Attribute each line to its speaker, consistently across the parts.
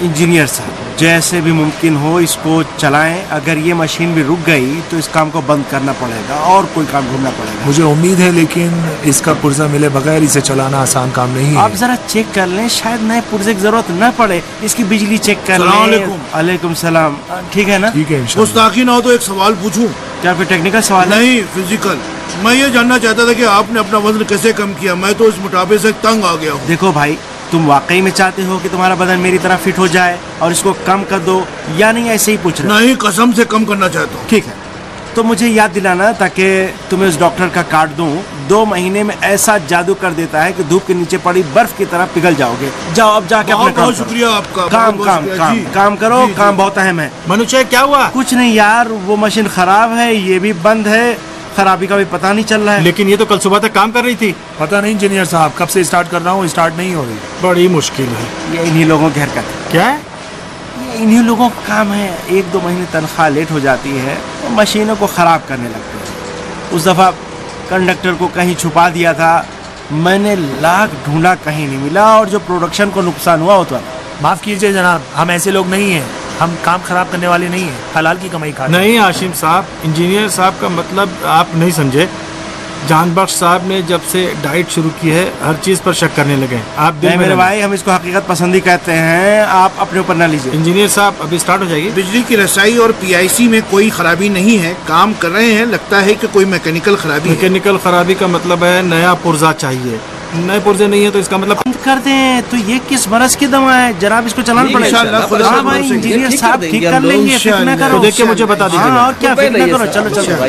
Speaker 1: Engineer साहब, जैसे भी मुमकिन हो इसको चलाएं। अगर ये मशीन भी रुक गई तो इस काम को बंद करना पड़ेगा और कोई काम ढूंढना पड़ेगा।
Speaker 2: मुझे उम्मीद है, लेकिन इसका पुर्जा मिले बगैर इसे चलाना आसान काम नहीं है।
Speaker 1: आप जरा चेक कर लें, शायद नए पुर्जे की जरूरत न पड़े। इसकी बिजली चेक कर लें। अलैकुम सलाम। ठीक है ना?
Speaker 2: ठीक है।
Speaker 3: गुस्ताखी ना हो तो एक सवाल पूछूं?
Speaker 1: क्या कोई टेक्निकल सवाल?
Speaker 3: नहीं, फिजिकल। मैं ये जानना चाहता था कि आपने अपना वजन कैसे कम किया। मैं तो इस मोटापे से तंग आ गया हूँ।
Speaker 1: देखो भाई, तुम वाकई में चाहते हो कि तुम्हारा बदन मेरी तरह फिट हो जाए और इसको कम कर दो, या नहीं ऐसे ही पूछ रहे?
Speaker 3: नहीं, कसम से कम करना चाहता हूँ।
Speaker 1: ठीक है, तो मुझे याद दिलाना ताकि तुम्हें उस डॉक्टर का कार्ड दूं। 2 महीने में ऐसा जादू कर देता है कि धूप के नीचे पड़ी बर्फ की तरह पिघल जाओगे। जाओ अब जाके अपना
Speaker 3: बहुत शुक्रिया आपका।
Speaker 1: काम करो। काम बहुत अहम है।
Speaker 4: मनुष्य क्या हुआ?
Speaker 1: कुछ नहीं यार, वो मशीन खराब है, ये भी बंद है। खराबी का भी पता नहीं चल रहा है।
Speaker 4: लेकिन ये तो कल सुबह तक काम कर रही थी।
Speaker 2: पता नहीं इंजीनियर साहब, कब से स्टार्ट कर रहा हूँ, स्टार्ट नहीं हो रही।
Speaker 4: बड़ी मुश्किल है।
Speaker 1: ये इन्हीं लोगों की हरकत है।
Speaker 4: क्या है?
Speaker 1: ये इन्हीं लोगों का काम है। 1-2 महीने तनख्वाह लेट हो जाती है तो मशीनों को खराब करने लगते हैं। उस दफा कंडक्टर को कहीं छुपा दिया था, मैंने लाख ढूंढा, कहीं नहीं मिला, और जो प्रोडक्शन को नुकसान हुआ होता।
Speaker 2: माफ कीजिए जनाब, हम ऐसे लोग नहीं हैं। हम काम खराब करने वाले नहीं हैं, हलाल की कमाई खाते।
Speaker 4: नहीं आशिम साहब, इंजीनियर साहब का मतलब आप नहीं समझे। जानबख्श साहब ने जब से डाइट शुरू की है, हर चीज पर शक करने लगे। आप
Speaker 1: नहीं मेरे भाई, हम इसको हकीकत पसंदी कहते हैं, आप अपने ऊपर ना लीजिए।
Speaker 4: इंजीनियर साहब अभी स्टार्ट हो जाएगी।
Speaker 3: बिजली की रसाई और PIC में कोई खराबी नहीं है, काम कर रहे हैं। लगता है कि कोई मैकेनिकल खराबी है।
Speaker 4: मैकेनिकल खराबी का मतलब है नया पुर्जा चाहिए। नए पुर्जे नहीं है तो इसका मतलब
Speaker 1: बंद कर दें। तो ये किस मरज की दवा है जनाब, इसको चलाना पड़ेगा। हाँ भाई, इंजीनियर साहब ठीक कर लेंगे, फिक्र ना करो।
Speaker 4: देख के मुझे बता दीजिए।
Speaker 1: और क्या, फिक्र ना करो। चलो चलो।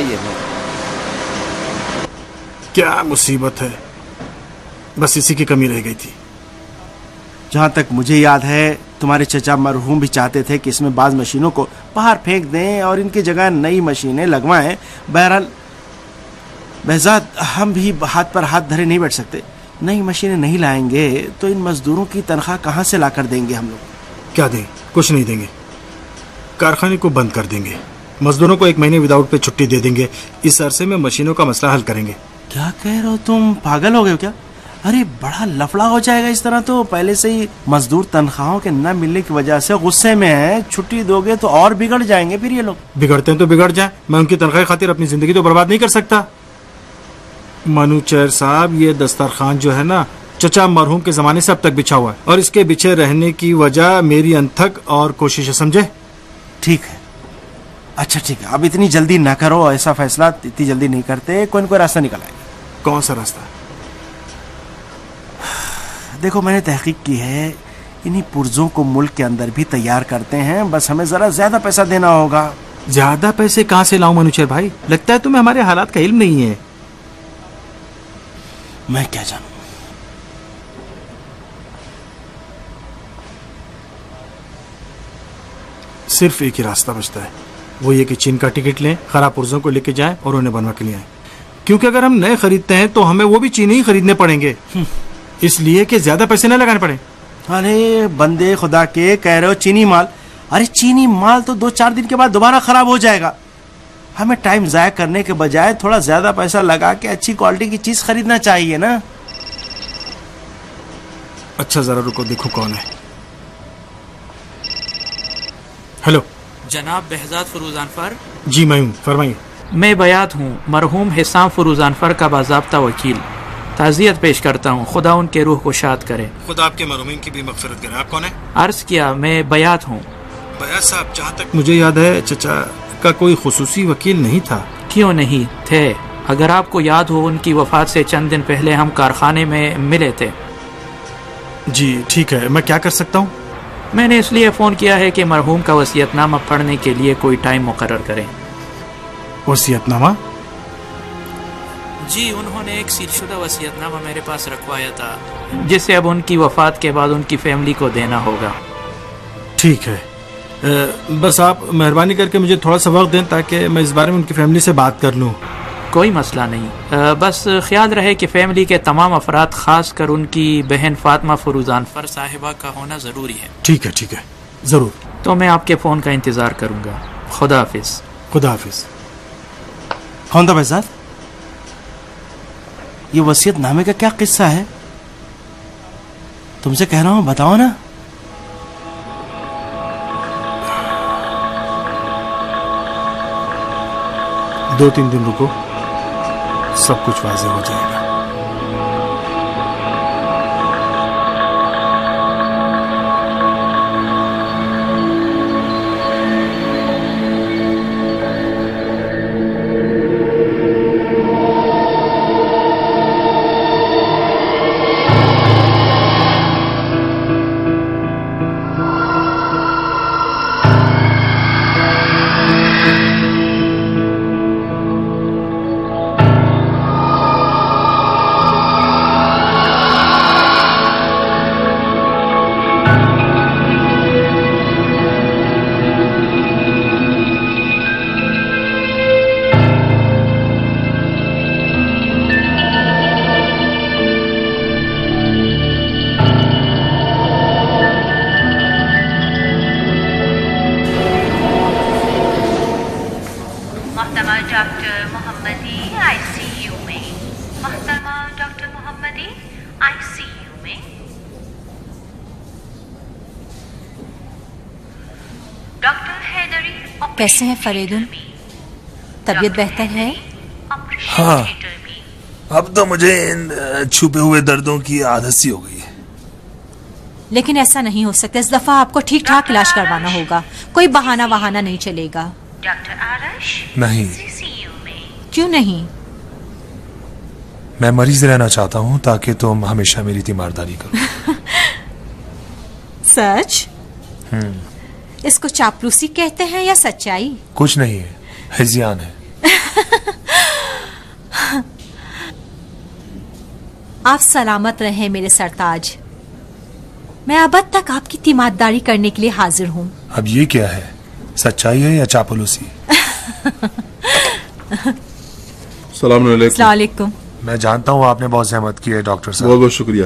Speaker 4: क्या मुसीबत है, बस इसी की कमी रह गई थी।
Speaker 1: जहाँ तक मुझे याद है, तुम्हारे चचा मरहूम भी चाहते थे कि इसमें बाज मशीनों को बाहर फेंक दें और इनकी जगह नई मशीनें लगवाएं। बहरहाल बहजाद, हम भी हाथ पर हाथ धरे नहीं बैठ सकते। नई मशीनें नहीं लाएंगे तो इन मजदूरों की तनख्वाह कहाँ से ला कर देंगे हम लोग?
Speaker 4: क्या दें? कुछ नहीं देंगे। कारखाने को बंद कर देंगे, मजदूरों को 1 महीने विदाउट पे छुट्टी दे देंगे। इस अरसे में मशीनों का मसला हल करेंगे।
Speaker 1: क्या कह रहे हो तुम? पागल हो गए हो क्या? अरे बड़ा लफड़ा हो जाएगा इस तरह। तो पहले से ही मजदूर तनख्वाहों के न मिलने की वजह से गुस्से में है। छुट्टी दोगे तो और बिगड़ जाएंगे फिर ये लोग।
Speaker 4: बिगड़ते हैं तो बिगड़ जाए, मैं उनकी तनख्वाह खातिर अपनी जिंदगी तो बर्बाद नहीं कर सकता। मनुचर साहब, ये दस्तरखान जो है ना, चचा मरहूम के जमाने से अब तक बिछा हुआ है, और इसके बिछे रहने की वजह मेरी अनथक और कोशिश है, समझे?
Speaker 1: ठीक है, अच्छा ठीक है, अब इतनी जल्दी ना करो। ऐसा फैसला इतनी जल्दी नहीं करते, कोई न कोई रास्ता निकल आएगा।
Speaker 4: कौन सा रास्ता?
Speaker 1: देखो, मैंने तहकीक की है, इन्हीं पुर्जों को मुल्क के अंदर भी तैयार करते हैं, बस हमें जरा ज्यादा पैसा देना होगा।
Speaker 4: ज्यादा पैसे कहाँ से लाऊं मनुचर भाई? लगता है तुम्हें हमारे हालात का इल्म नहीं है।
Speaker 1: मैं क्या जानूं?
Speaker 4: सिर्फ एक ही रास्ता बचता है, वो ये कि चीन का टिकट लें, खराब पुर्जों को लेके जाएं और उन्हें बनवा के लिए आएं। क्योंकि अगर हम नए खरीदते हैं तो हमें वो भी चीनी ही खरीदने पड़ेंगे, इसलिए कि ज्यादा पैसे न लगाने पड़े।
Speaker 1: अरे बंदे खुदा के, कह रहे हो चीनी माल? अरे चीनी माल तो 2-4 दिन के बाद दोबारा खराब हो जाएगा। हमें टाइम जाया करने के बजाय थोड़ा ज्यादा पैसा लगा के अच्छी क्वालिटी की चीज खरीदना चाहिए ना।
Speaker 4: अच्छा जरा रुको, देखो कौन है। हेलो
Speaker 5: जनाब बेहजाद फरूजानफर।
Speaker 4: जी मैं हूँ, फरमाइए।
Speaker 5: मैं बयात हूँ, मरहूम हिसाम फरूजानफर का बाज़ाब्ता वकील। ताज़ियत पेश करता हूँ, खुदा उनके रूह को शाद करे।
Speaker 4: खुदा आपके मरहूमीन की भी मग़फ़िरत करे। आप कौन है?
Speaker 5: अर्ज किया, मैं बयात हूँ।
Speaker 4: बयात साहब, जहाँ तक मुझे याद है चचा का कोई खुसूसी वकील नहीं था।
Speaker 5: क्यों नहीं थे? अगर आपको याद हो, उनकी वफात से चंद दिन पहले हम कारखाने में मिले थे।
Speaker 4: जी ठीक है, मैं क्या कर सकता हूँ?
Speaker 5: मैंने इसलिए फ़ोन किया है कि मरहूम का वसीयतनामा पढ़ने के लिए कोई टाइम मुकर्रर करें।
Speaker 4: वसीयतनामा?
Speaker 5: जी, उन्होंने एक सीलशुदा वसीयतनामा मेरे पास रखवाया था, जिसे अब उनकी वफात के बाद उनकी फैमिली को देना होगा।
Speaker 4: ठीक है, बस आप मेहरबानी करके मुझे थोड़ा सा वक्त दें ताकि मैं इस बारे में उनकी फैमिली से बात कर लूँ।
Speaker 5: कोई मसला नहीं, बस ख्याल रहे कि फैमिली के तमाम अफराद, खास कर उनकी बहन फातिमा फरूजानफर साहिबा का होना ज़रूरी है।
Speaker 4: ठीक है, ज़रूर।
Speaker 5: तो मैं आपके फ़ोन का इंतज़ार करूँगा। खुदा हाफिज़।
Speaker 4: खुदा हाफिज़।
Speaker 1: कौन था बहजाद? ये वसीयतनामे का क्या किस्सा है? तुमसे कह रहा हूँ, बताओ ना।
Speaker 4: 2-3 दिन रुको, सब कुछ वाज़ेह हो जाएगा।
Speaker 6: डॉक्टर मोहम्मदी आईसीयू में। मोहतरमा डॉक्टर मोहम्मदी आईसीयू में। डॉक्टर हैदरी
Speaker 7: कैसे हैं फरीदुन? तबीयत बेहतर है?
Speaker 2: हाँ, अब तो मुझे इन छुपे हुए दर्दों की आदत सी हो गई है।
Speaker 7: लेकिन ऐसा नहीं हो सकता, इस दफा आपको ठीक ठाक इलाज करवाना होगा, कोई बहाना वहाना नहीं चलेगा।
Speaker 6: डॉक्टर आरश
Speaker 2: नहीं।
Speaker 6: सीसीयू में।
Speaker 7: क्यों नहीं?
Speaker 2: मैं मरीज रहना चाहता हूँ ताकि तुम हमेशा मेरी तीमारदारी करो।
Speaker 7: सच? इसको चापलूसी कहते हैं या सच्चाई?
Speaker 2: कुछ नहीं है, हिज़ियान है।
Speaker 7: आप सलामत रहें मेरे सरताज। मैं अब तक आपकी तीमारदारी करने के लिए हाजिर हूँ।
Speaker 2: अब ये क्या है, सच्चाई है या चापलूसी?
Speaker 3: सलाम
Speaker 7: अलैकुम।
Speaker 2: मैं जानता हूँ आपने बहुत जहमत की है डॉक्टर साहब।
Speaker 3: बहुत बहुत शुक्रिया।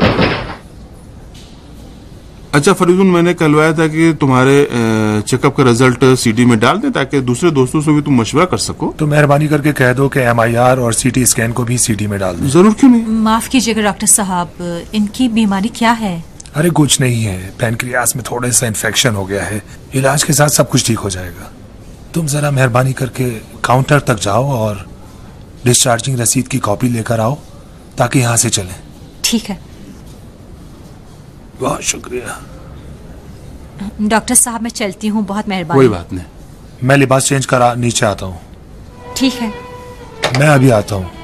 Speaker 3: अच्छा फरीदुन, मैंने कहलवाया था कि तुम्हारे चेकअप का रिजल्ट सीडी में डाल दें ताकि दूसरे दोस्तों से भी तुम मशवरा कर सको।
Speaker 2: तो मेहरबानी करके कह दो कि MIR और CT स्कैन को भी सीडी में डाल दो।
Speaker 3: जरूर, क्यों नहीं।
Speaker 7: माफ कीजिएगा डॉक्टर साहब, इनकी बीमारी क्या है?
Speaker 2: अरे कुछ नहीं है, पैनक्रियास में थोड़ा सा इन्फेक्शन हो गया है, इलाज के साथ सब कुछ ठीक हो जाएगा। तुम जरा मेहरबानी करके काउंटर तक जाओ और डिस्चार्जिंग रसीद की कॉपी लेकर आओ ताकि यहाँ से चलें।
Speaker 7: ठीक है
Speaker 2: बहुत शुक्रिया
Speaker 7: डॉक्टर साहब, मैं चलती हूँ, बहुत मेहरबानी।
Speaker 3: कोई बात नहीं।
Speaker 2: मैं लिबास चेंज करा नीचे आता हूँ।
Speaker 7: ठीक है।
Speaker 2: मैं अभी आता हूँ।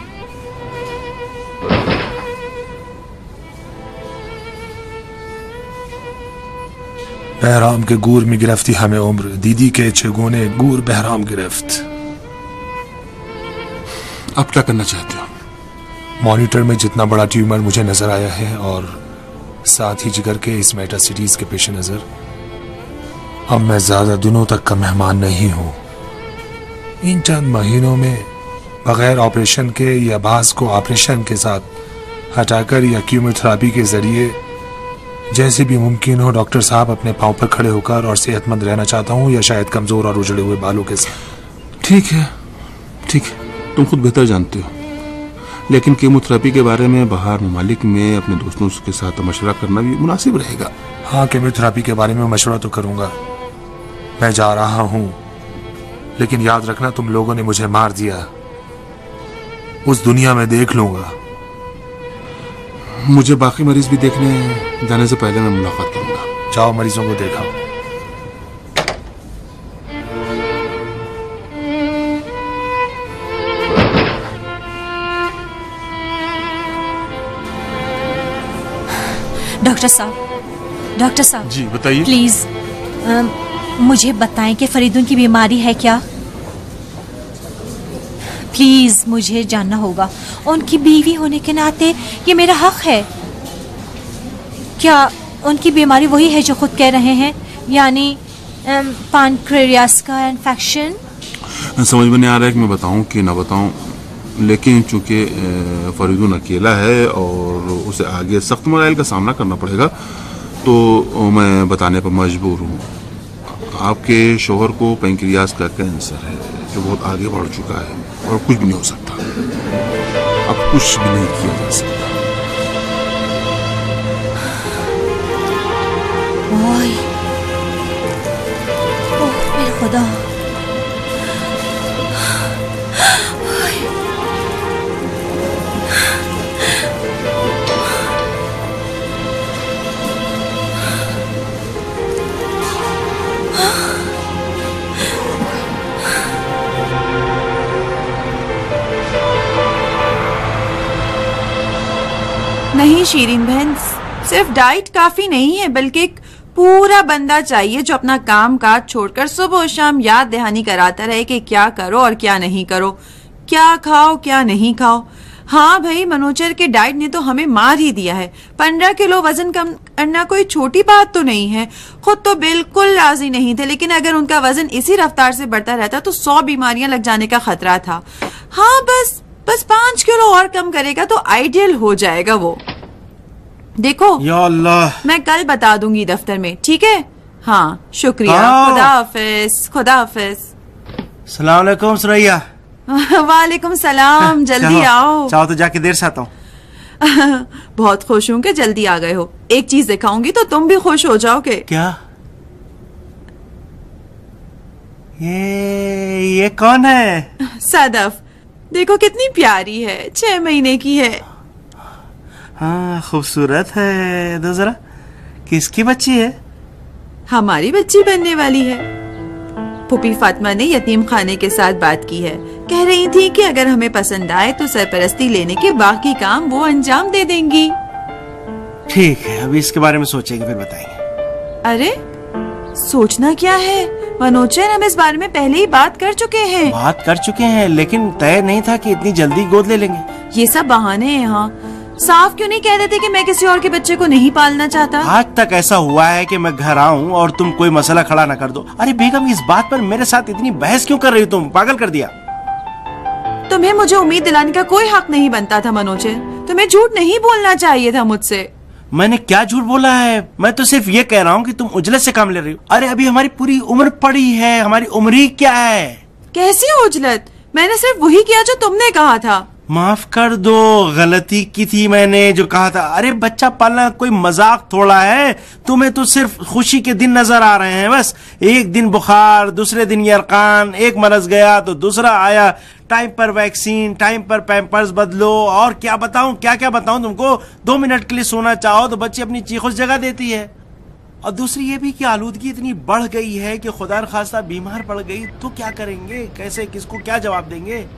Speaker 2: बहराम के गूर में गिरफ्ती हमें उम्र, दीदी के छगोने गूर बहराम गिरफ्त।
Speaker 3: अब क्या करना चाहते हो?
Speaker 2: मॉनिटर में जितना बड़ा ट्यूमर मुझे नजर आया है और साथ ही जिगर के इस मेटासिटीज के पेश नजर अब मैं ज्यादा दिनों तक का मेहमान नहीं हूं। इन चंद महीनों में बगैर ऑपरेशन के या बाज को ऑपरेशन के साथ हटाकर या कीमोथेरेपी के जरिए जैसे भी मुमकिन हो डॉक्टर साहब अपने पांव पर खड़े होकर और सेहतमंद रहना चाहता हूं, या शायद कमजोर और उजड़े हुए बालों के साथ।
Speaker 3: ठीक है, ठीक है, तुम खुद बेहतर जानते हो, लेकिन कीमोथेरेपी के बारे में बाहर ममालिक में अपने दोस्तों के साथ मशवरा करना भी मुनासिब रहेगा।
Speaker 2: हाँ, कीमोथेरेपी के बारे में मशवरा तो करूंगा। मैं जा रहा हूं, लेकिन याद रखना तुम लोगों ने मुझे मार दिया, उस दुनिया में देख लूंगा।
Speaker 3: मुझे बाकी मरीज भी देखने जाने से पहले मैं मुलाकात करूंगा।
Speaker 2: जाओ मरीजों को देखा।
Speaker 7: डॉक्टर साहब
Speaker 3: जी बताइए।
Speaker 7: प्लीज मुझे बताएं कि फरीदुन की बीमारी है क्या? प्लीज मुझे जानना होगा, उनकी बीवी होने के नाते ये मेरा हक है। क्या उनकी बीमारी वही है जो खुद कह रहे हैं, यानी पैनक्रियास का इन्फेक्शन?
Speaker 3: समझ में नहीं आ रहा है कि मैं बताऊं कि ना बताऊं, लेकिन चूंकि फरीदुन अकेला है और उसे आगे सख्त मराइल का सामना करना पड़ेगा, तो मैं बताने पर मजबूर हूँ। आपके शोहर को पैंक्रियास का कैंसर है जो बहुत आगे बढ़ चुका है और कुछ भी नहीं हो सकता, अब कुछ भी नहीं किया जा सकता।
Speaker 7: ओह मेरे खुदा,
Speaker 8: नहीं शीरीन बहन, सिर्फ डाइट काफी नहीं है, बल्कि एक पूरा बंदा चाहिए जो अपना काम काज छोड़कर सुबह शाम याद दहानी कराता रहे कि क्या करो और क्या नहीं करो, क्या खाओ क्या नहीं खाओ। हाँ भाई, मनोचर के डाइट ने तो हमें मार ही दिया है। 15 किलो वजन कम करना कोई छोटी बात तो नहीं है। खुद तो बिल्कुल राजी नहीं थे, लेकिन अगर उनका वजन इसी रफ्तार से बढ़ता रहता तो 100 बीमारियां लग जाने का खतरा था। हाँ, बस 5 किलो और कम करेगा तो आइडियल हो जाएगा वो। देखो
Speaker 1: या अल्लाह,
Speaker 8: मैं कल बता दूंगी दफ्तर में, ठीक है? हाँ, शुक्रिया। खुदा हाफिज। खुदा हाफिज।
Speaker 1: सलाम अलैकुम सुरैया।
Speaker 8: वालेकुम सलाम। जल्दी आओ।
Speaker 1: चाहो तो जाके देर से आता हूँ।
Speaker 8: बहुत खुश हूँ कि जल्दी आ गए हो। एक चीज दिखाऊंगी तो तुम भी खुश हो जाओगे।
Speaker 1: क्या? ये कौन है?
Speaker 8: सदफ, देखो कितनी प्यारी है, 6 महीने की है।
Speaker 1: हाँ, खूबसूरत है। दो जरा, किसकी बच्ची है?
Speaker 8: हमारी बच्ची बनने वाली है। फूफी फातिमा ने यतीम खाने के साथ बात की है। कह रही थी कि अगर हमें पसंद आए तो सरपरस्ती लेने के बाकी काम वो अंजाम दे देंगी।
Speaker 1: ठीक है, अभी इसके बारे में सोचेंगे, फिर बताएंगे।
Speaker 8: अरे सोचना क्या है मनोचर, हम इस बारे में पहले ही बात कर चुके हैं।
Speaker 1: बात कर चुके हैं, लेकिन तय नहीं था कि इतनी जल्दी गोद ले लेंगे।
Speaker 8: ये सब बहाने हैं। यहाँ साफ क्यों नहीं कह देते कि मैं किसी और के बच्चे को नहीं पालना चाहता?
Speaker 1: आज तक ऐसा हुआ है कि मैं घर आऊं और तुम कोई मसला खड़ा ना कर दो। अरे बेगम, इस बात पर मेरे साथ इतनी बहस क्यों कर रही हो? तुम पागल कर दिया।
Speaker 8: तुम्हें मुझे उम्मीद दिलाने का कोई हक नहीं बनता था मनोजर। तुम्हें झूठ नहीं बोलना चाहिए था मुझसे।
Speaker 1: मैंने क्या झूठ बोला है? मैं तो सिर्फ ये कह रहा हूँ कि तुम उजलत से काम ले रही हो। अरे अभी हमारी पूरी उम्र पड़ी है, हमारी उम्र ही क्या है?
Speaker 8: कैसी उजलत? मैंने सिर्फ वही किया जो तुमने कहा था।
Speaker 1: माफ कर दो, गलती की थी मैंने जो कहा था। अरे बच्चा पालना कोई मजाक थोड़ा है। तुम्हें तो सिर्फ खुशी के दिन नजर आ रहे हैं बस। एक दिन बुखार, दूसरे दिन यरकान, एक मरज गया तो दूसरा आया। टाइम पर वैक्सीन, टाइम पर पैम्पर्स बदलो, और क्या बताऊं, क्या बताऊं तुमको। 2 मिनट के लिए सोना चाहो तो बच्ची अपनी चीखों से जगह देती है। और दूसरी ये भी कि आलूदगी इतनी बढ़ गई है कि खुदा न खास्ता बीमार पड़ गई तो क्या करेंगे? कैसे, किसको क्या जवाब देंगे?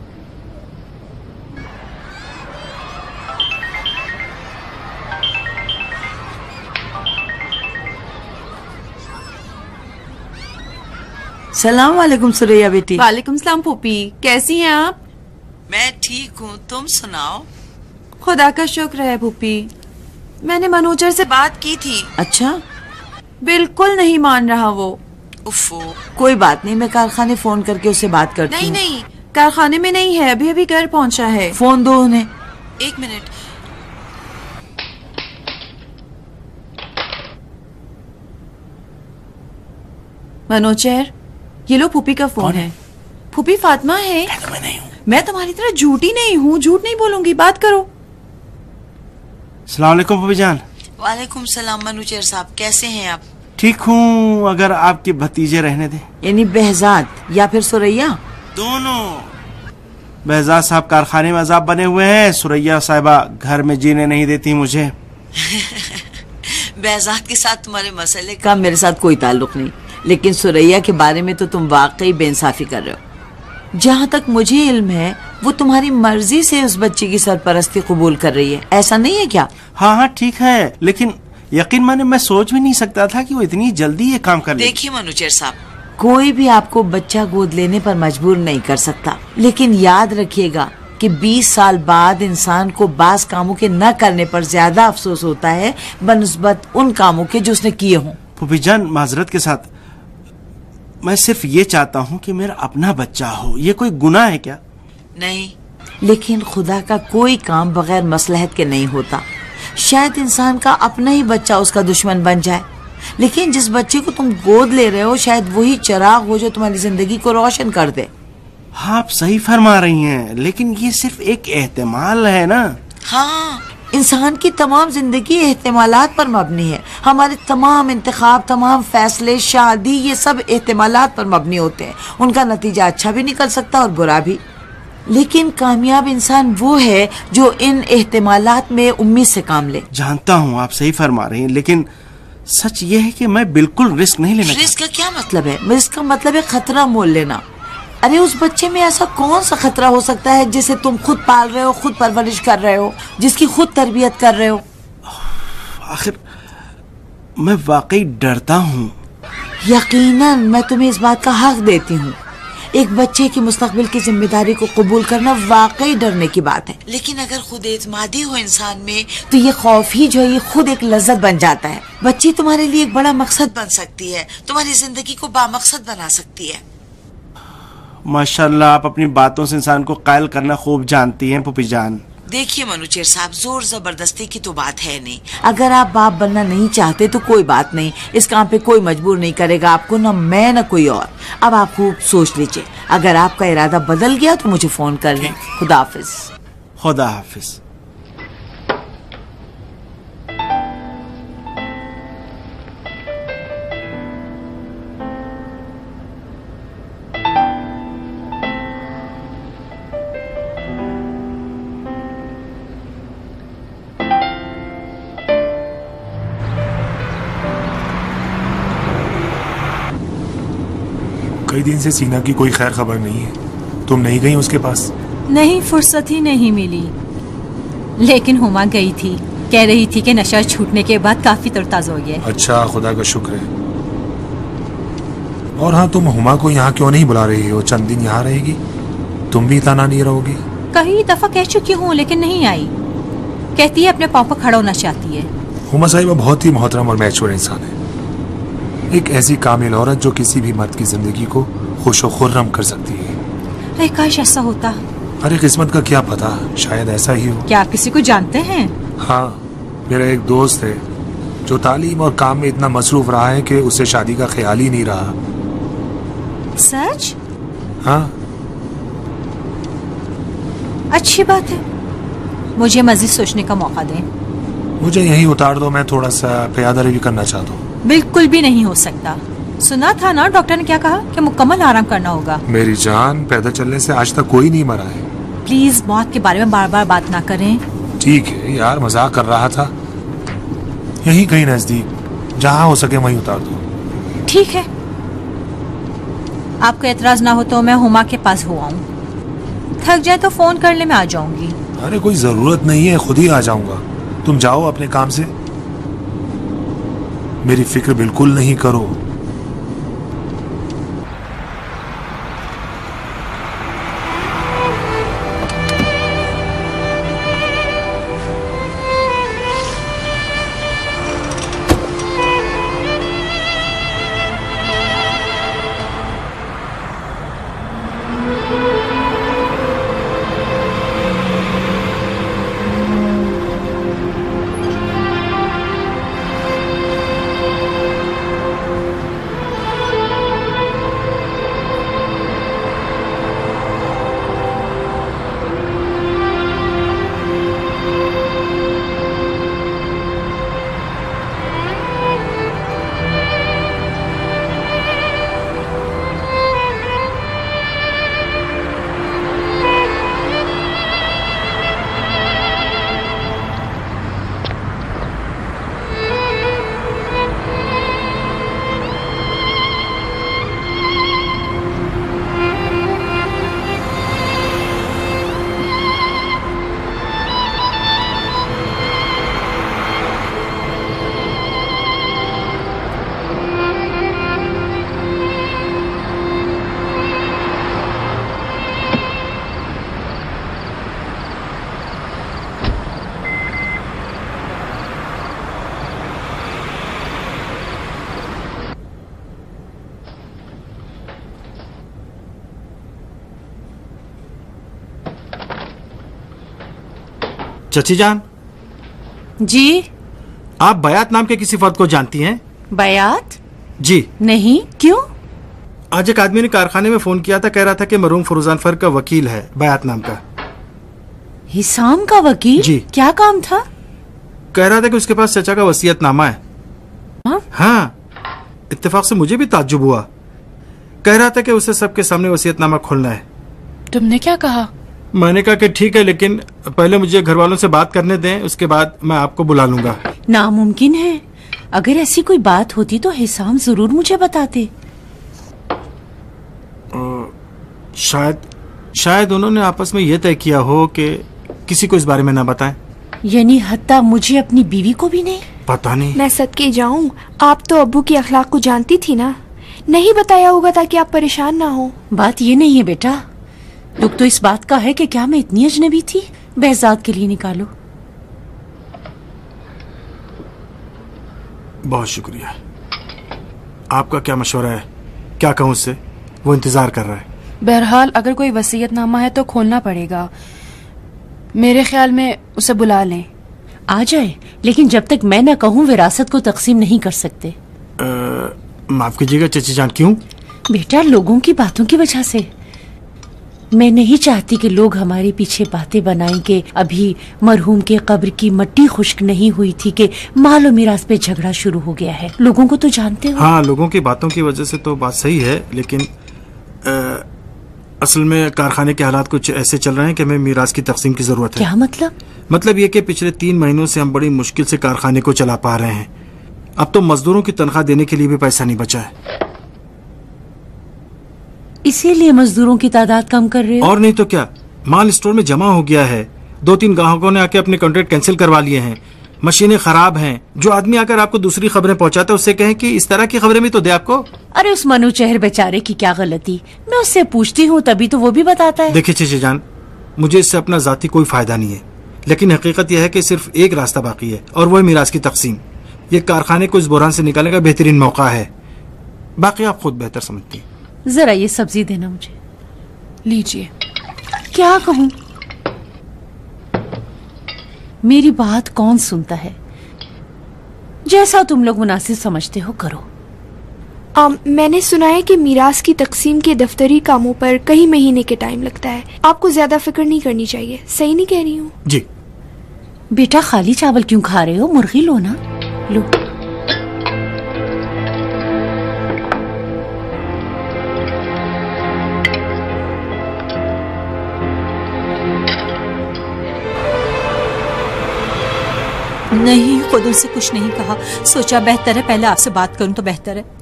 Speaker 9: सलाम वालेकुम सुरैया बेटी।
Speaker 8: वालेकुम सलाम फूफी, कैसी हैं आप?
Speaker 9: मैं ठीक हूँ, तुम सुनाओ।
Speaker 8: खुदा का शुक्र है फूफी। मैंने मनोजर से बात की थी।
Speaker 9: अच्छा?
Speaker 8: बिल्कुल नहीं मान रहा वो।
Speaker 9: उफ़ो, कोई बात नहीं, मैं कारखाने फोन करके उससे बात करती हूँ।
Speaker 8: नहीं, कारखाने में नहीं है, अभी अभी घर पहुँचा है।
Speaker 9: फोन दो उन्हें।
Speaker 8: 1 मिनट। मनोजर, ये लो फूफी का फोन है। फूफी फातिमा है।
Speaker 1: मैं नहीं हूँ।
Speaker 8: मैं तुम्हारी तरह झूठी नहीं हूँ, झूठ नहीं बोलूंगी, बात करो।
Speaker 1: सलाम अलैकुम फूफी जान।
Speaker 9: वालेकुम सलाम मनोचर साहब, कैसे हैं आप?
Speaker 1: ठीक हूँ, अगर आपके भतीजे रहने दे।
Speaker 9: यानी behzad या फिर सुरैया?
Speaker 1: दोनों। behzad साहब कारखाने में अजाब बने हुए हैं, सुरैया साहिबा घर में जीने नहीं देती मुझे।
Speaker 9: behzad के साथ तुम्हारे मसले का मेरे साथ कोई ताल्लुक नहीं, लेकिन सुरैया के बारे में तो तुम वाकई बेइंसाफी कर रहे हो। जहाँ तक मुझे इल्म है वो तुम्हारी मर्जी से उस बच्ची की सरपरस्ती कबूल कर रही है, ऐसा नहीं है क्या?
Speaker 1: हाँ ठीक है, लेकिन यकीन माने मैं सोच भी नहीं सकता था कि वो इतनी जल्दी ये काम कर लेगी।
Speaker 9: देखिए मनोचर साहब, कोई भी आपको बच्चा गोद लेने पर मजबूर नहीं कर सकता, लेकिन याद रखिएगा कि 20 साल बाद इंसान को बास कामों के न करने पर ज्यादा अफसोस होता है बनिस्बत उन कामों के जो उसने किए हों।
Speaker 1: फूफी जान, माजरत के साथ मैं सिर्फ ये चाहता हूँ कि मेरा अपना बच्चा हो। ये कोई गुनाह है क्या?
Speaker 9: नहीं, लेकिन खुदा का कोई काम बगैर मसलहत के नहीं होता। शायद इंसान का अपना ही बच्चा उसका दुश्मन बन जाए, लेकिन जिस बच्चे को तुम गोद ले रहे हो शायद वही चिराग हो जो तुम्हारी जिंदगी को रोशन कर दे।
Speaker 1: हाँ, आप सही फरमा रही हैं, लेकिन ये सिर्फ एक एहतिमाल है ना।
Speaker 9: हाँ, इंसान की तमाम जिंदगी एहतिमालात पर मबनी है। हमारे तमाम इंतखाब, तमाम फैसले, शादी, ये सब एहतिमालात पर मबनी होते हैं। उनका नतीजा अच्छा भी निकल सकता और बुरा भी। लेकिन कामयाब इंसान वो है जो इन एहतिमालात में उम्मीद से काम ले।
Speaker 1: जानता हूँ आप सही फरमा रही हैं, लेकिन सच ये है कि मैं बिल्कुल रिस्क नहीं लेना।
Speaker 9: रिस्क का क्या मतलब है? रिस्क का मतलब है खतरा मोल लेना। अरे उस बच्चे में ऐसा कौन सा खतरा हो सकता है जिसे तुम खुद पाल रहे हो, खुद परवरिश कर रहे हो, जिसकी खुद तरबियत कर रहे हो?
Speaker 1: आखिर मैं वाकई डरता हूँ।
Speaker 9: यकीनन मैं तुम्हें इस बात का हक देती हूँ। एक बच्चे की मुस्तकबिल की जिम्मेदारी को कबूल करना वाकई डरने की बात है, लेकिन अगर खुद एतमादी हो इंसान में तो ये खौफ ही जो है ये खुद एक लज्जत बन जाता है। बच्ची तुम्हारे लिए एक बड़ा मकसद बन सकती है, तुम्हारी जिंदगी को बामकसद बना सकती है।
Speaker 1: माशाल्लाह, आप अपनी बातों से इंसान को कायल करना खूब जानती हैं पुपी जान।
Speaker 9: देखिए मनूचेर साहब, जोर जबरदस्ती की तो बात है नहीं। अगर आप बाप बनना नहीं चाहते तो कोई बात नहीं, इस काम पे कोई मजबूर नहीं करेगा आपको, न मैं न कोई और। अब आप खूब सोच लीजिए, अगर आपका इरादा बदल गया तो मुझे फोन कर लें। खुदा हाफिज।
Speaker 1: खुदा हाफिज।
Speaker 2: कई दिन से सीना की कोई खैर खबर नहीं है। तुम नहीं गई उसके पास?
Speaker 7: नहीं, फुर्सत ही नहीं मिली। लेकिन हुमा गई थी, कह रही थी कि नशा छूटने के बाद काफी तरोताजा हो गया।
Speaker 2: अच्छा, खुदा का शुक्र है। और हाँ, तुम हुमा को यहाँ क्यों नहीं बुला रही हो? चंद दिन यहाँ रहेगी, तुम भी ताना नहीं रहोगी?
Speaker 7: कई दफा कह चुकी हूँ लेकिन नहीं आई। कहती है अपने पाँव पर खड़ा होना चाहती है।
Speaker 2: हुमा साहिबा बहुत ही मोहतरम और मैच्योर इंसान है। एक ऐसी कामिल औरत जो किसी भी मर्द की जिंदगी को खुश और खुर्रम कर सकती है।
Speaker 7: अरे काश ऐसा होता।
Speaker 2: अरे किस्मत का क्या पता, शायद ऐसा ही हो।
Speaker 7: क्या आप किसी को जानते हैं?
Speaker 2: हाँ, मेरा एक दोस्त है जो तालीम और काम में इतना मसरूफ रहा है कि उसे शादी का ख्याल ही नहीं रहा।
Speaker 7: सच?
Speaker 2: हाँ।
Speaker 7: अच्छी बात है, मुझे मजीद सोचने का मौका दें।
Speaker 2: मुझे यहीं उतार दो, मैं थोड़ा सा क़यादत भी करना चाहता हूँ।
Speaker 7: बिल्कुल भी नहीं हो सकता। सुना था ना डॉक्टर ने क्या कहा कि मुकम्मल आराम करना होगा।
Speaker 2: मेरी जान, पैदल चलने से आज तक कोई नहीं मरा है।
Speaker 7: प्लीज मौत के बारे में बार बार बात ना करें।
Speaker 2: ठीक है यार, मजाक कर रहा था। यहीं कहीं नजदीक, जहाँ हो सके वहीं उतार दो।
Speaker 7: ठीक है, आपको एतराज ना हो तो मैं हुमा के पास हो आऊं। थक जाए तो फोन कर ले, मैं आ जाऊंगी।
Speaker 2: अरे कोई जरूरत नहीं है, खुद ही आ जाऊंगा। तुम जाओ अपने काम से, मेरी फिक्र बिल्कुल नहीं करो।
Speaker 4: चची जान
Speaker 7: जी,
Speaker 4: आप बयात नाम के किसी फर्द को जानती हैं?
Speaker 7: बयात?
Speaker 4: जी
Speaker 7: नहीं, क्यों?
Speaker 4: आज एक आदमी ने कारखाने में फोन किया था, कह रहा था कि मरूम फरूजान फर का वकील है, बयात नाम का।
Speaker 7: हिसाम का वकील?
Speaker 4: जी।
Speaker 7: क्या काम था?
Speaker 4: कह रहा था कि उसके पास चचा का वसीयतनामा है। हाँ, इत्तेफाक से मुझे भी ताज्जुब हुआ। कह रहा था कि उसे सबके सामने वसीयतनामा खोलना है।
Speaker 10: तुमने क्या कहा?
Speaker 4: मैंने कहा कि ठीक है, लेकिन पहले मुझे घर वालों से बात करने दें, उसके बाद मैं आपको बुला लूंगा।
Speaker 11: नामुमकिन है। अगर ऐसी कोई बात होती तो हिसाम जरूर मुझे बताते।
Speaker 4: शायद उन्होंने आपस में यह तय किया हो कि किसी को इस बारे में ना बताएं।
Speaker 11: यानी हत्ता मुझे अपनी बीवी को भी नहीं?
Speaker 4: पता नहीं।
Speaker 10: मैं सदके जाऊं, आप तो अब्बू की अखलाक को जानती थी ना, नहीं बताया होगा ताकि आप परेशान ना हो।
Speaker 11: बात ये नहीं है बेटा, दुख तो इस बात का है कि क्या मैं इतनी अजनबी थी। बेहजाद के लिए निकालो।
Speaker 4: बहुत शुक्रिया। आपका क्या मशवरा है? क्या कहूँ उससे? वो इंतजार कर रहा है।
Speaker 10: बहरहाल अगर कोई वसीयतनामा है तो खोलना पड़ेगा। मेरे ख्याल में उसे बुला लें।
Speaker 11: आ जाए, लेकिन जब तक मैं न कहूँ विरासत को तकसीम नहीं कर सकते।
Speaker 4: माफ कीजिएगा चची जान। क्यों?
Speaker 11: बेटा, लोगों की बातों की वजह से। मैं नहीं चाहती कि लोग हमारे पीछे बातें बनाएं कि अभी मरहूम के कब्र की मट्टी खुश्क नहीं हुई थी कि मालो मिरास पे झगड़ा शुरू हो गया है। लोगों को तो जानते हो।
Speaker 4: हाँ, लोगों की बातों की वजह से तो बात सही है, लेकिन असल में कारखाने के हालात कुछ ऐसे चल रहे हैं कि हमें मिरास की तकसीम की जरूरत है।
Speaker 11: क्या मतलब?
Speaker 4: मतलब ये कि पिछले 3 महीनों से हम बड़ी मुश्किल से कारखाने को चला पा रहे हैं। अब तो मजदूरों की तनख्वाह देने के लिए भी पैसा नहीं बचा है।
Speaker 11: इसीलिए मजदूरों की तादाद कम कर रहे हो?
Speaker 4: और नहीं तो क्या, माल स्टोर में जमा हो गया है। 2-3 ग्राहकों ने आके अपने कॉन्ट्रैक्ट कैंसिल करवा लिए हैं। मशीनें खराब हैं। जो आदमी आकर आपको दूसरी खबरें पहुंचाता है उससे कहें कि इस तरह की खबरें भी तो दे आपको।
Speaker 11: अरे उस मनु चेहर बेचारे की क्या गलती? मैं उससे पूछती हूँ तभी तो वो भी बताता है।
Speaker 4: देखिए चीची जान, मुझे इससे अपना जाती कोई फायदा नहीं है, लेकिन हकीकत यह है कि सिर्फ एक रास्ता बाकी है और वो है मिरास की तकसीम। ये कारखाने को इस बुरहान से निकालने का बेहतरीन मौका है। बाकी आप खुद बेहतर समझती हैं।
Speaker 11: जरा ये सब्जी देना मुझे।
Speaker 10: लीजिए।
Speaker 11: क्या कहूँ? मेरी बात कौन सुनता है? जैसा तुम लोग मुनासिब समझते हो करो।
Speaker 10: मैंने सुना है कि मिरास की तकसीम के दफ्तरी कामों पर कई महीने के टाइम लगता है। आपको ज्यादा फिक्र नहीं करनी चाहिए। सही नहीं कह रही हूँ?
Speaker 4: जी।
Speaker 11: बेटा, खाली चावल क्यों खा रहे हो? मुर्गी लो ना। लो। नहीं, खुद उनसे कुछ नहीं कहा। सोचा बेहतर है पहले आपसे बात करूं तो बेहतर है।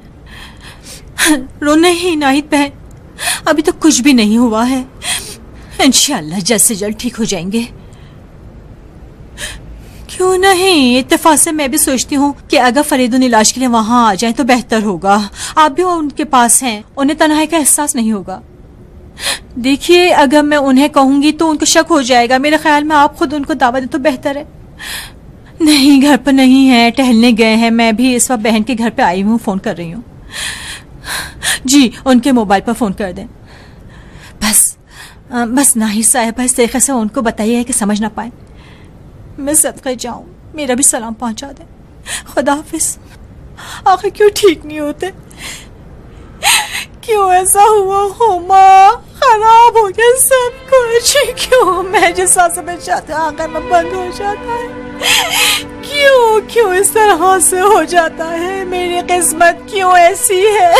Speaker 11: रो नहीं नाहिद बहन, अभी तो कुछ भी नहीं हुआ है। इंशाअल्लाह जल्द से जल्द ठीक हो जाएंगे। क्यों नहीं, इत्तेफाक से मैं भी सोचती हूँ कि अगर फरीदुन इलाज के लिए वहाँ आ जाए तो बेहतर होगा। आप भी उनके पास हैं, उन्हें तन्हाई का एहसास नहीं होगा। देखिए, अगर मैं उन्हें कहूंगी तो उनको शक हो जाएगा। मेरे ख्याल में आप खुद उनको दावत दें तो बेहतर है। नहीं, घर पर नहीं है, टहलने गए हैं। मैं भी इस वक्त बहन के घर पे आई हूँ, फोन कर रही हूँ। जी, उनके मोबाइल पर फोन कर दें। बस नाहिद साहब इस तरीके से उनको बताइए कि समझ ना पाए। मैं सदके जाऊं, मेरा भी सलाम पहुंचा दें। खुदा हाफिज। आखिर क्यों ठीक नहीं होते? क्यों ऐसा हुआ हुमा? खराब हो गया सब कुछ। क्यों मैं जिस सांस में चाहती हूँ आखिर में बंद हो जाता है? क्यों इस तरह से हो जाता है? मेरी किस्मत क्यों ऐसी है?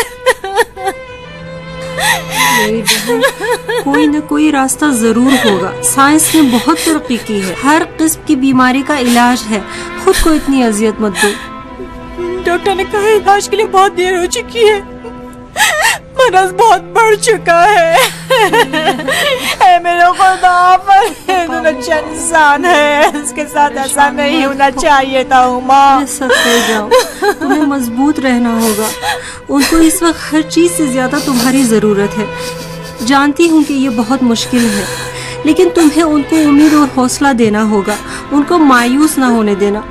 Speaker 12: कोई न कोई रास्ता जरूर होगा। साइंस ने बहुत तरक्की की है, हर किस्म की बीमारी का इलाज है। खुद को इतनी अजियत मत दो।
Speaker 11: डॉक्टर ने कहा इलाज के लिए बहुत देर हो चुकी है, मरज बहुत बढ़ चुका है। मेरे खुदा, फरीदुन अच्छा इंसान है, उसके साथ ऐसा नहीं होना चाहिए था। उमा,
Speaker 12: सब हो जाओ, तुम्हें मजबूत रहना होगा। उनको इस वक्त हर चीज से ज्यादा तुम्हारी जरूरत है। जानती हूँ कि ये बहुत मुश्किल है, लेकिन तुम्हें उनको उम्मीद और हौसला देना होगा। उनको मायूस ना होने देना।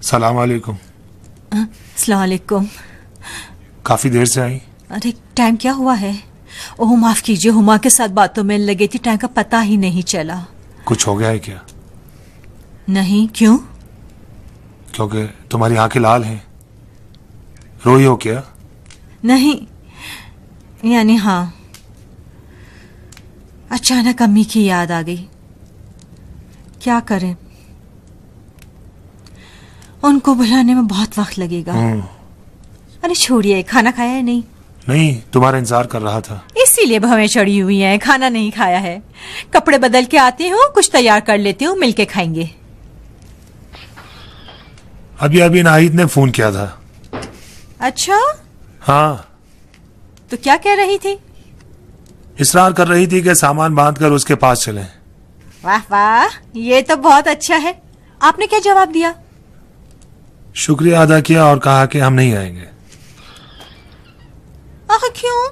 Speaker 2: सलाम अलैकुम।
Speaker 11: अस्सलाम वालेकुम।
Speaker 2: काफी देर से आई?
Speaker 11: अरे टाइम क्या हुआ है? ओह माफ कीजिए, हुमा के साथ बातों में लगी थी, टाइम का पता ही नहीं चला।
Speaker 2: कुछ हो गया है क्या?
Speaker 11: नहीं, क्यों?
Speaker 2: क्योंकि तुम्हारी आंखें लाल हैं। रोई हो क्या?
Speaker 11: नहीं, यानी हाँ, अचानक अम्मी की याद आ गई। क्या करें, उनको बुलाने में बहुत वक्त लगेगा। अरे छोड़िए, खाना खाया है? नहीं
Speaker 2: नहीं, तुम्हारा इंतजार कर रहा था।
Speaker 11: इसीलिए हमें चढ़ी हुई हैं, खाना नहीं खाया है। कपड़े बदल के आती हूँ, कुछ तैयार कर लेती हूँ, मिलके खाएंगे।
Speaker 2: अभी नाहिद ने फोन किया था।
Speaker 11: अच्छा?
Speaker 2: हाँ।
Speaker 11: तो क्या कह रही थी?
Speaker 2: इसरार कर रही थी कि सामान बांध कर उसके पास चलें।
Speaker 11: वाह वाह, ये तो बहुत अच्छा है। आपने क्या जवाब दिया?
Speaker 2: शुक्रिया अदा किया और कहा कि हम नहीं आएंगे।
Speaker 11: आखिर क्यों?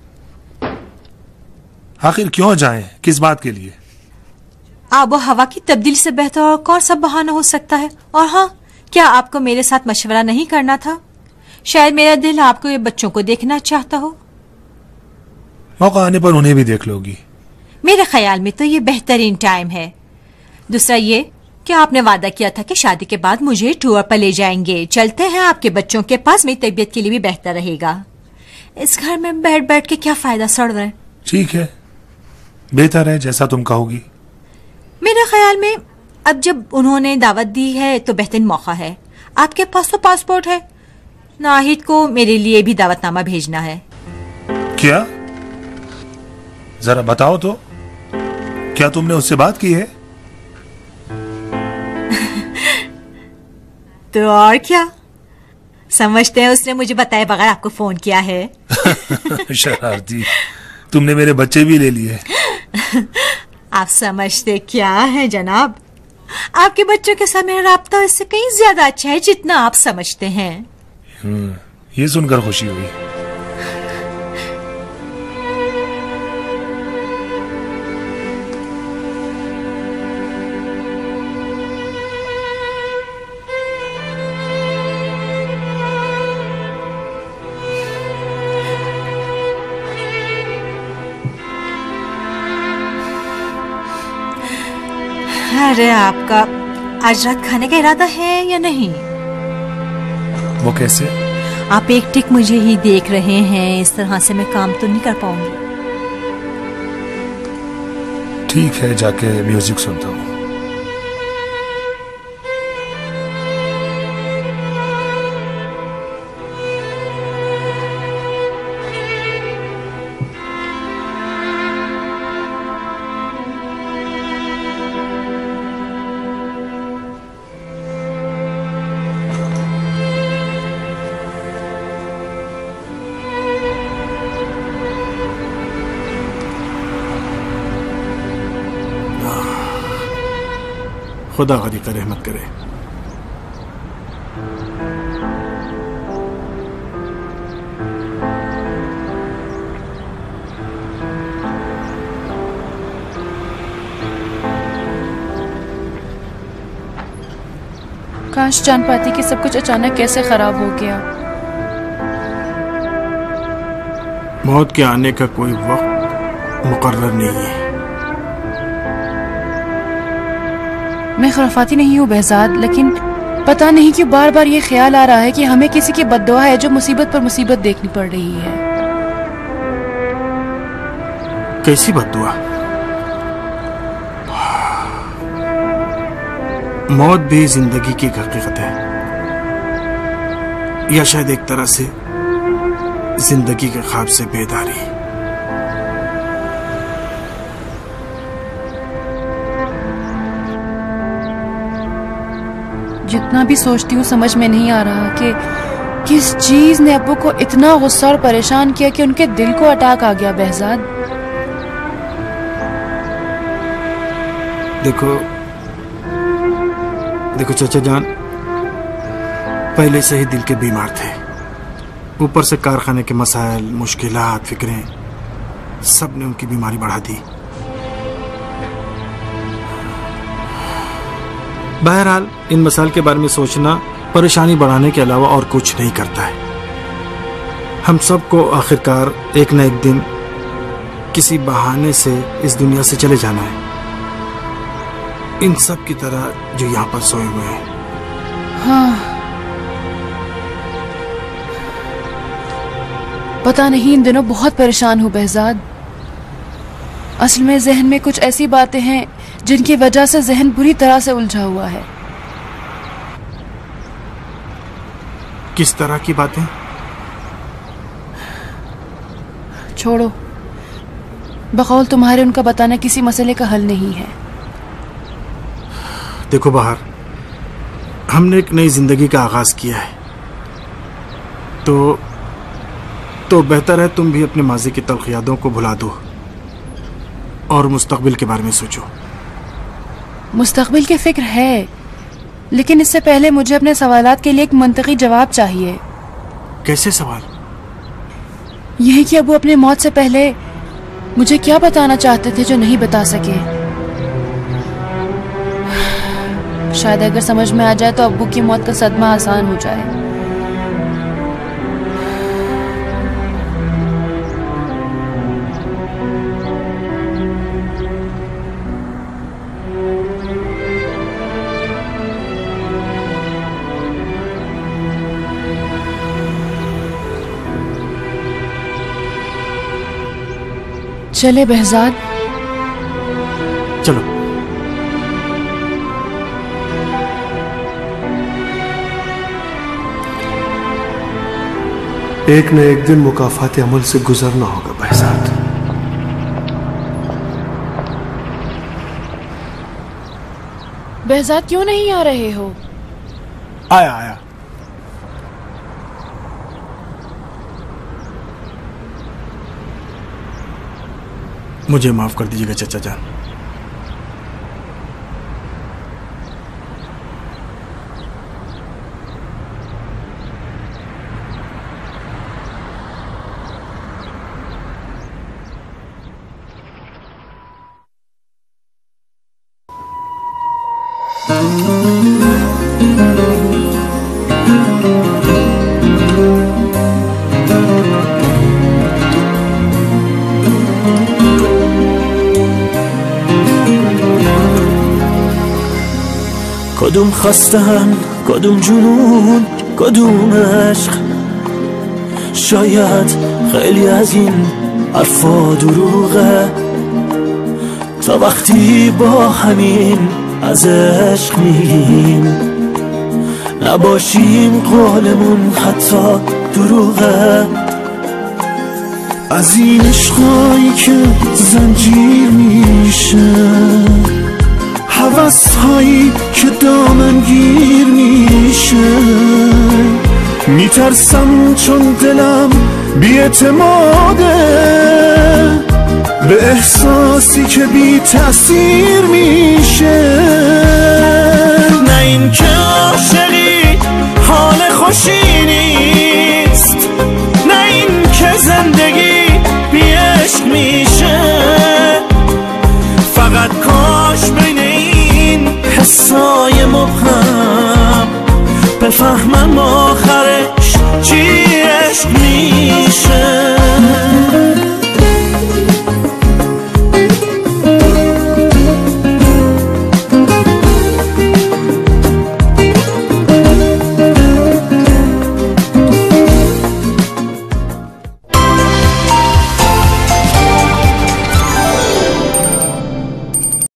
Speaker 2: आखिर क्यों जाएं? किस बात के लिए?
Speaker 11: आबो हवा की तब्दीली से बेहतर और कौन सा बहाना हो सकता है? और हाँ, क्या आपको मेरे साथ मशवरा नहीं करना था? शायद मेरा दिल आपको ये बच्चों को देखना चाहता हो।
Speaker 2: मौका आने पर उन्हें भी देख लोगी।
Speaker 11: मेरे ख्याल में तो ये बेहतरीन टाइम है। दूसरा ये कि आपने वादा किया था कि शादी के बाद मुझे टूर पर ले जाएंगे। चलते हैं आपके बच्चों के पास, मेरी तबीयत के लिए भी बेहतर रहेगा। इस घर में बैठ बैठ के क्या फायदा, सड़ रहे।
Speaker 2: ठीक है, बेहतर है, जैसा तुम कहोगी।
Speaker 11: मेरे ख्याल में अब जब उन्होंने दावत दी है तो बेहतरीन मौका है। आपके पास तो पासपोर्ट है, नाहिद को मेरे लिए भी दावतनामा भेजना है।
Speaker 2: क्या? जरा बताओ तो, क्या तुमने उससे बात की है?
Speaker 11: तो और क्या समझते हैं, उसने मुझे बताए बगैर आपको फोन किया है।
Speaker 2: शरारती, तुमने मेरे बच्चे भी ले लिए।
Speaker 11: आप समझते क्या है जनाब, आपके बच्चों के साथ मेरा राब्ता इससे कहीं ज्यादा अच्छा है जितना आप समझते हैं।
Speaker 2: ये सुनकर खुशी हुई।
Speaker 11: अरे आपका आज रात खाने का इरादा है या नहीं?
Speaker 2: वो कैसे?
Speaker 11: आप एक टिक मुझे ही देख रहे हैं, इस तरह से मैं काम तो नहीं कर पाऊंगी।
Speaker 2: ठीक है, जाके म्यूजिक सुनता हूँ।
Speaker 4: खुदा गनी का रहमत करे।
Speaker 13: काश जान पाती कि सब कुछ अचानक कैसे खराब हो गया।
Speaker 4: मौत के आने का कोई वक्त मुकर्रर नहीं है।
Speaker 13: मैं खुराफाती नहीं हूँ बहजाद, लेकिन पता नहीं क्यों बार बार ये ख्याल आ रहा है कि हमें किसी की बद्दुआ है जो मुसीबत पर मुसीबत देखनी पड़ रही है।
Speaker 4: कैसी बद्दुआ? मौत भी जिंदगी की हकीकत है, या शायद एक तरह से जिंदगी के ख्वाब से बेदारी।
Speaker 13: जितना भी सोचती हूँ समझ में नहीं आ रहा कि किस चीज ने अब्बू को इतना गुस्सा और परेशान किया कि उनके दिल को अटैक आ गया। बहजाद,
Speaker 4: देखो चाचा जान पहले से ही दिल के बीमार थे, ऊपर से कारखाने के मसाइल, मुश्किलात, फिक्रें, सब ने उनकी बीमारी बढ़ा दी। बहरहाल इन मसाइल के बारे में सोचना परेशानी बढ़ाने के अलावा और कुछ नहीं करता है। हम सबको आखिरकार एक न एक दिन किसी बहाने से इस दुनिया से चले जाना है, इन सब की तरह जो यहाँ पर सोए हुए हैं।
Speaker 13: हाँ, पता नहीं, इन दिनों बहुत परेशान हूँ behzad। असल में जहन में कुछ ऐसी बातें हैं जिनकी वजह से जहन बुरी तरह से उलझा हुआ है।
Speaker 4: किस तरह की बातें?
Speaker 13: छोड़ो, बकौल तुम्हारे उनका बताना किसी मसले का हल नहीं है।
Speaker 4: देखो बहार, हमने एक नई जिंदगी का आगाज किया है, तो बेहतर है तुम भी अपने माजी की तल्ख यादों को भुला दो और मुस्तकबिल के बारे में सोचो।
Speaker 13: मुस्तकबिल की फिक्र है, लेकिन इससे पहले मुझे अपने सवालात के लिए एक मंतकी जवाब चाहिए।
Speaker 4: कैसे सवाल?
Speaker 13: यही कि अबू अपने मौत से पहले मुझे क्या बताना चाहते थे जो नहीं बता सके। शायद अगर समझ में आ जाए तो अब्बू की मौत का सदमा आसान हो जाए। चले behzad,
Speaker 4: चलो।
Speaker 2: एक न एक दिन मुकाफात अमल से गुजरना होगा behzad।
Speaker 13: behzad क्यों नहीं आ रहे हो?
Speaker 4: आया। मुझे माफ कर दीजिएगा चाचा जान।
Speaker 14: کدوم خواستن کدوم جنون کدوم عشق شاید خیلی از این حرفا دروغه تا وقتی با همین از عشق میگیم نباشیم قولمون حتی دروغه از این عشقایی که زنجیر میشه هوس‌هایی که دامنگیر میشه میترسم چون دلم بی‌اعتماده به احساسی که بی تأثیر میشه نه این که عاشقی حال خوشی نیست نه این که زندگی بی عشق میشه فقط کاش بین این حسای مبهم بفهمم آخرش چی عشق میشه